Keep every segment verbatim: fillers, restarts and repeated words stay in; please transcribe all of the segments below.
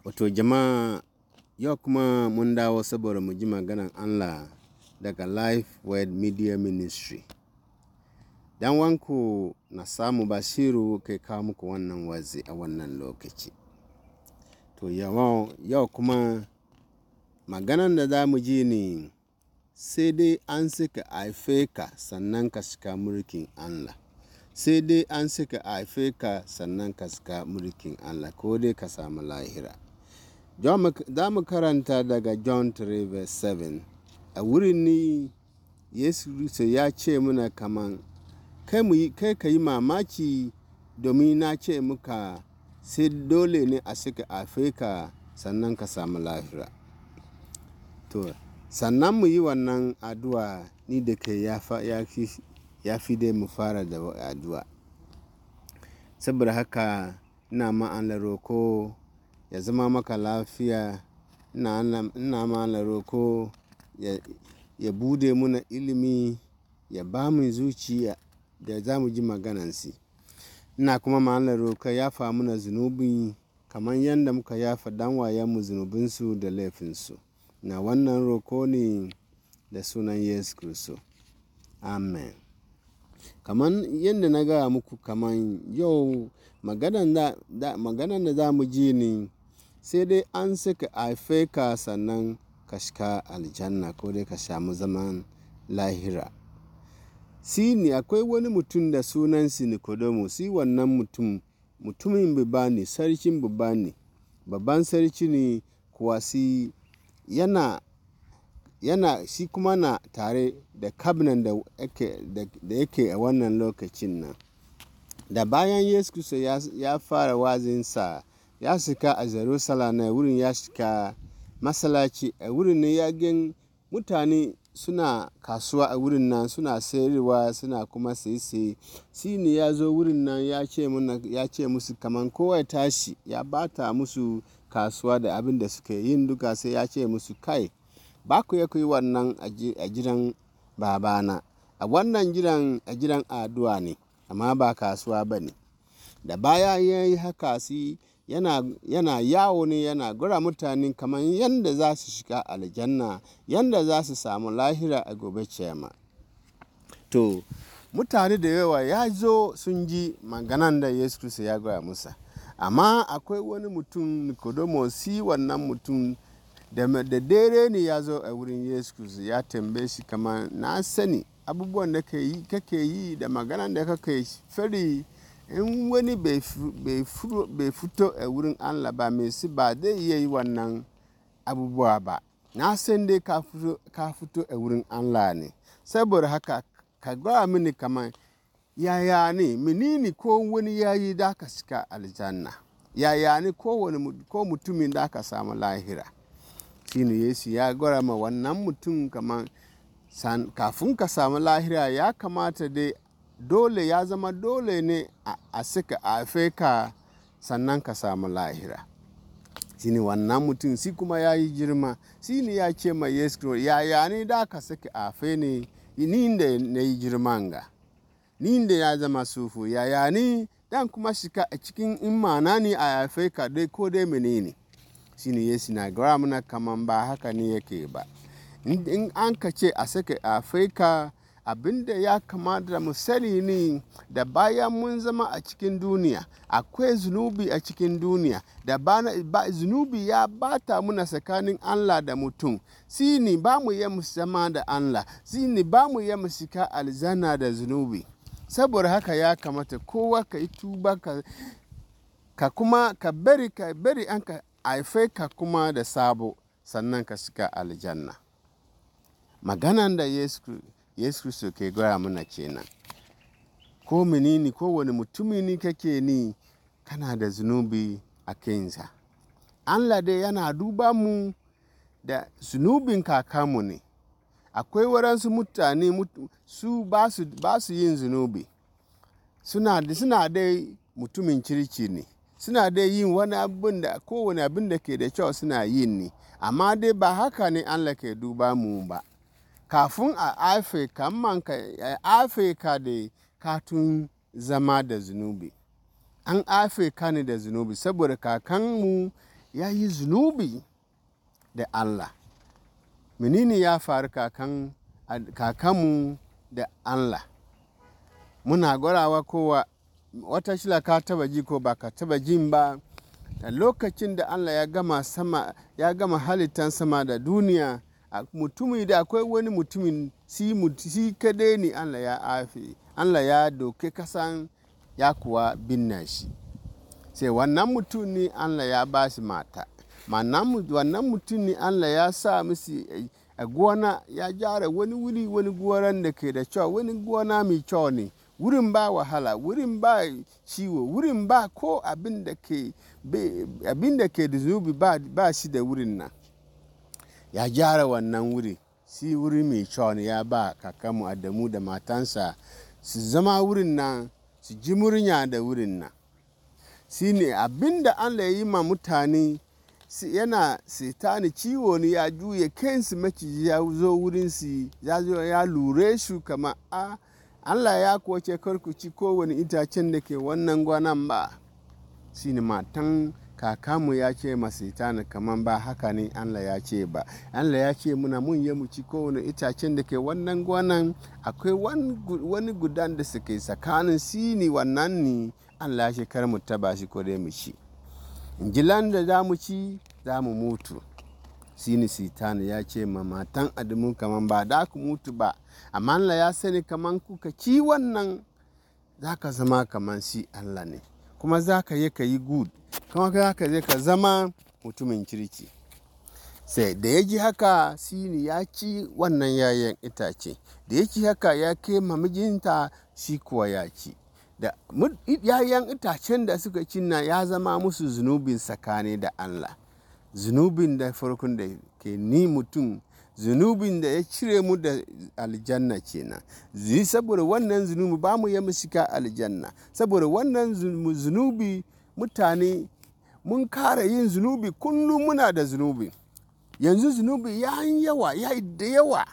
Wato jama'a, yau kuma mun dawo saboda mu ji maganan Allah daga Life Word Media Ministry. Dan wanku na samu Bashiru kai kawo muku wannan wazi a wannan lokaci. To yau, yau kuma maganan da za mu ji ne, sai dai an saka haife ka sannan ka shiga mulkin Allah. Sai dai an saka haife ka sannan ka shiga mulkin Allah, ko dai ka samu lahira. Za mu karanta daga John three verse seven. A wurin ni Yesu Kristo ya ce muna kaman, kai ka yi mamaki domin na ce muka sai dole ne a saka haife ka sannan ka samu lahira. To, sannan mu yi wannan addu'a ni da kai ya fi dai mu fara da addu'a. Saboda haka ina ma Allah roko ya zama maka lafiya, ina ma Allah roko ya bude muna ilimi, ya ba mu zuciya da za mu ji maganansi. Ina kuma ma Allah roko ya yafa muna zunubi kamar yadda muka yafa danwayenmu zunubinsu da laifinsu. Na wannan roko ne da sunan Yesu Kristo. Amen. Kamar yadda na gaya muku, kamar yau maganan da za mu ji ne, sai dai an saka haife ka sannan ka shiga aljanna, ko dai ka samu zaman lahira. Si ne akwai wani mutum da sunansa Nicodemus. Si wannan mutum mutumin babba ne, sarkin babba ne, babban sarki ne kuwa. Si yana yana shi kuma na tare da cabinet da yake da yake a wannan lokacin nan. Da bayan Yesu Kristo ya, ya fara wazinsa, ya shiga a Jerusalem, na wurin ya shiga masallaci. A wurin ne ya gan mutane suna kasuwa a wurin nan, suna sayarwa, suna kuma saye-saye. Shi ne ya zo wurin nan ya ce muna, ya ce musu kaman kowa ya tashi, ya bata musu kasuwa da abin da suke yin duka. Sai ya ce musu, kai, ba ku ya yi wannan a gidan babana. A wannan gidan a gidan addu'a ne, amma ba kasuwa ba ne. Da baya ya yi haka, si yana, yana yawo ne, yana gura mutane kamar yadda za su shiga aljanna, yadda za su samu lahira a gobe ciyama. To, mutane da yawa ya zo sun ji maganan da Yesu Kristo ya gaya musa. Amma akwai wani mutum Nicodemus. Si wannan mutum da dare ne ya zo a wurin Yesu Kristo, ya tambaye shi kamar, na sani abubuwan da kake yi da maganan da kake fari, in wani bai fito a wurin Allah ba, mai si ba zai iya yi wannan abubuwa ba. Na san dai ka fito a wurin Allah ne. Saboda haka ka gaya mini kamar yaya ne, menene ko wani yayi da ka shiga aljanna? Yaya ne ko mutumin da ka samu lahira? Shi ne Yesu ya gaya ma wannan mutum kamar, kafin ka samu lahira ya kamata dai dole, ya zama dole ne a saka haife ka sannan ka samu lahira. Shi ne wannan mutum si kuma ya yi girma. Shi ne ya ce ma Yesu Kristo, yaya ne da ka saka haife ne ni da na yi girman ga, ni da ya zama sufu, yaya ne dan kuma shiga a cikin imana ne a haife ka dai ko dai menene? Shi ne Yesu na gaya mana kaman ba haka ne yake ba. In an ka ce a saka haife ka, abin da ya kamata mu sani ne, da bayan mun zama a cikin duniya, akwai zunubi a cikin duniya, da ba zunubi ya bata muna tsakanin Allah da mutum. Shi ne ba mu yi mu zama da Allah, shi ne ba mu yi mu shiga aljanna da zunubi. Saboda haka ya kamata kowa ka yi tuba, ka kuma ka bari ka bari an ka haife ka kuma da sabo, sannan ka shiga aljanna. Maganan da Yesu Yesu Kristo ke gaya mana kenan. Ko menene, ko wani mutumi ne kake ni, kana da zunubi a kansa. Allah dai yana duba mu da zunubin kakanmu ne. Akwai waɗansu mutane su ba su yin zunubi. Suna dai mutumin kirki ne. Suna dai yin wani abin da, kowane abin da ke da kyau suna yin ne. Amma dai ba haka ne Allah ke duba mu ba. Kafin a haife ka, man ka haife ka da katun zama da zunubi. An haife ka ne da zunubi, saboda kakanmu ya yi zunubi da Allah. Menene ya faru kakan kakanmu da Allah? Muna gwarawa kowa wata shila ka taba ji ko ba ka taba jin ba. Da lokacin da Allah ya gama sama ya gama halittan sama da duniya, mutumi da akwai wani mutumin si, si kadai ne Allah ya afe. Allah ya doke kasan ya kuwa binne shi. Sai wannan mutum ne Allah ya ba shi mata. Wannan mutum ne Allah ya sa musu a gona, ya gyara wani wuri, wani gonan da ke da kyau, wani gona mai kyau ne. Wurin ba wahala, wurin ba ciwo, wurin ba ko abin da ke abin da ke da zunubi ba, ba shi da wurin nan. Ya gyara wannan wuri, si wuri mai kyau ne, ya ba kakanmu Adamu da matansa su zama wurin nan, su ji murya da wurin nan. Shi ne abin da Allah ya yi ma mutane, yana Sitani ciwo ne, ya juye kansu maciji ya zo wurinsu, ya zo ya lure su kama a Allah ya kuwa ce karku ci kowane itacen da ke wannan gwanan ba. Shi ne matan kakanmu ya ce ma Sitani kaman ba haka ne Allah ya ce ba. Allah ya ce muna mun yi mu ci kowane itacen da ke wannan gwanan, akwai wani gudan da suke tsakanin, shi ne wannan ne Allah ya ce kar mu taba shi ko dai mu ci. Injilan da za mu ci za mu mutu. Shi ne Sitani ya ce ma matan Adamu kaman ba da ku mutu ba, amma Allah ya sani kaman kuka ci wannan za ka zama kaman shi Allah ne, kuma za ka yi ka yi good, kuma za ka je ka zama mutumin kirki. Sai da ya ji haka, shi ne ya ci wannan yayan itace. Da ya ci haka ya kai ma mijinta, shi kuwa ya ci. Da yayan itacen da suka ci na ya zama musu zunubin tsakani da Allah. Zunubin da farkon da ke ni mutum, zunubin da ya cire mu da aljanna kenan. Zai saboda wannan zunubi ba mu yi mu shiga aljanna. Saboda wannan zunubi mutane mun kara yin zunubi, kullum muna da zunubi. Yanzu zunubi ya yi yawa, ya yi da yawa.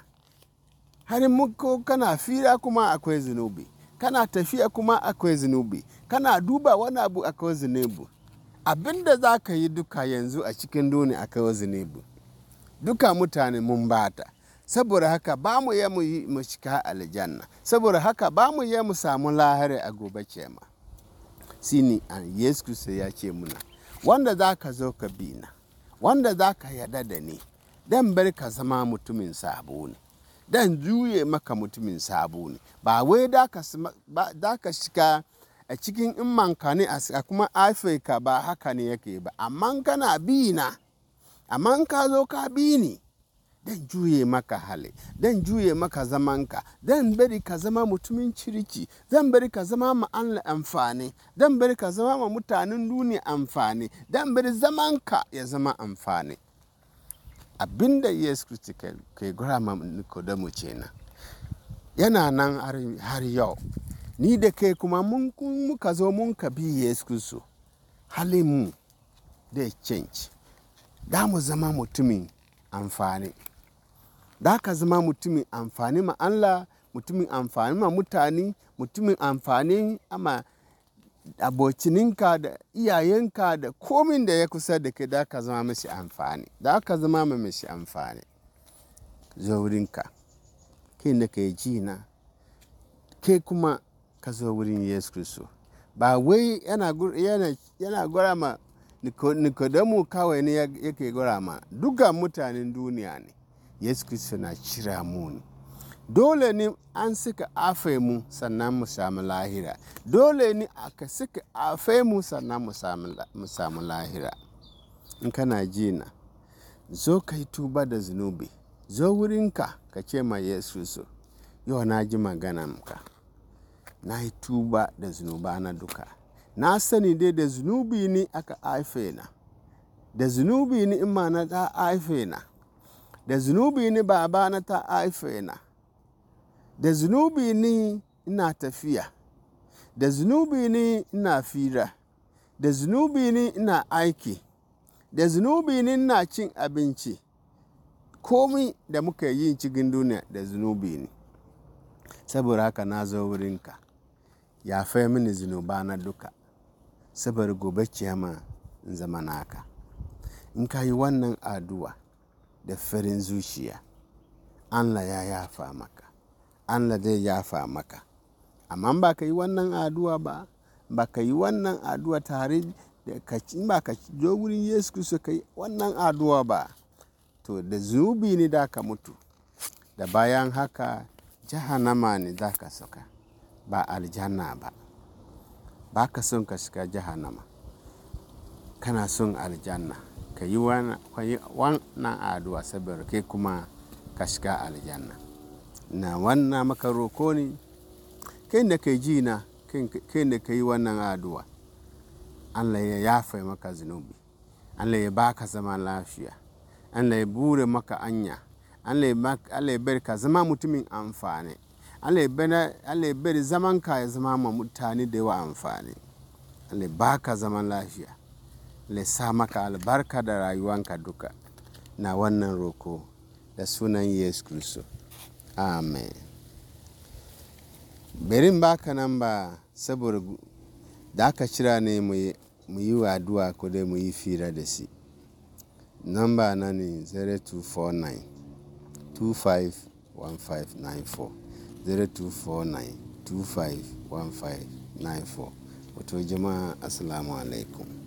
Har muko kana fira kuma akwai zunubi. Kana tafiya kuma akwai zunubi. Kana duba wani abu akwai zunubi. Abin da za ka yi duka yanzu a cikin duniya akwai zunubi. Duka mutane mun bata. Saboda haka ba mu yi mu shiga aljanna. Saboda haka ba mu yi mu samu lahari a gobe kiyama. Shi ne Yesu Kristo ya ce muna, wanda za ka zo ka bi na, wanda za ka yarda da ni, dan bar ka zama mutumin sabo ne, dan juye maka mutumin sabo ne. Ba wai da ka shiga a cikin imanka ne a kuma Afirka, ba haka ne yake ba. Amma kana bi na, amma ka zo ka bi ni, dan juye maka hali, dan juye maka zamanka, dan bari ka zama mutumin kirki, dan bari ka zama ma Allah amfani, dan bari ka zama ma mutanen duniya amfani, dan bari zamanka ya zama amfani. Abinda Yesu Kristi ke gura ma Nicodemus kenan, yana nan har yau. Ni da kai kuma mun muka zo mun ka bi Yesu Kristi, halin mu da change, da mu zama mutumin amfani. Da ka zama mutumin amfani ma Allah, mutumin amfani ma mutane, mutumin amfani ama abokininka da iyayenka da komin da ya kusa da kai, da ka zama mashi amfani. Da ka zama mashi amfani. Zo wurinka, kai da kai ji na, kai kuma ka zo wurin Yesu Kristo. Ba wai yana yana yana gura ma Nicodemus kawai ne yake gura ma, duka mutanen duniya ne. Yesu Kristo na kira mu ne. Dole ne an suka afe mu sannan mu samu lahira. Dole ne aka suka afe mu sannan mu samu lahira. In kana ji na, zo ka yi tuba da zunubi. Zo wurinka ka ce ma Yesu Kristo, yau na ji maganarka. Na yi tuba da zunubana duka. Na sani dai da zunubi ne aka haife na. Da zunubi ne imana ta haife na. Da zunubi ne babana ta haife na. Da zunubi ne ina tafiya. Da zunubi ne ina fira. Da zunubi ne ina aiki. Da zunubi ne ina cin abinci. Komi da muka yi cikin duniya da zunubi ne. Saboda haka na zo wurinka. Yafe mini zunubana duka. Saboda gobe kiyama in zama naka. in ka yi wannan addu'a da farin zuciya, Allah ya yafa maka, Allah zai yafa maka. Amma ba ka yi wannan addu'a ba, ba ka yi wannan addu'a tare da ka ba ka zo wurin Yesu Kiristi ka yi wannan addu'a ba, to da zunubi ne da ka mutu, da bayan haka jahannama ne za ka saka, ba aljanna ba. Ba ka son ka shiga jahannama, kana son aljanna, ka yi wannan addu'a saboda kai kuma ka shiga aljanna. Na wannan maka roko ne, kai da kai ji na, kai da ka yi wannan addu'a, Allah ya yafe maka zunubi, Allah ya baka zaman lafiya, Allah ya bure maka anya, Allah ya bari ka zama mutumin amfani, Allah ya bari zaman ka ya zama ma mutane da yawa amfani, Allah ya baka zaman lafiya, Allah ya sa maka albarka da rayuwanka duka. Na wannan roko da sunan Yesu Kiristi. Amen. Bari in baka namba saboda da aka kira ne mu yi addu'a ko dai mu yi fira da shi. Namba na ne zero two four nine two five one five nine four zero two four nine two five one five nine four. Wato jama'a assalamu alaikum.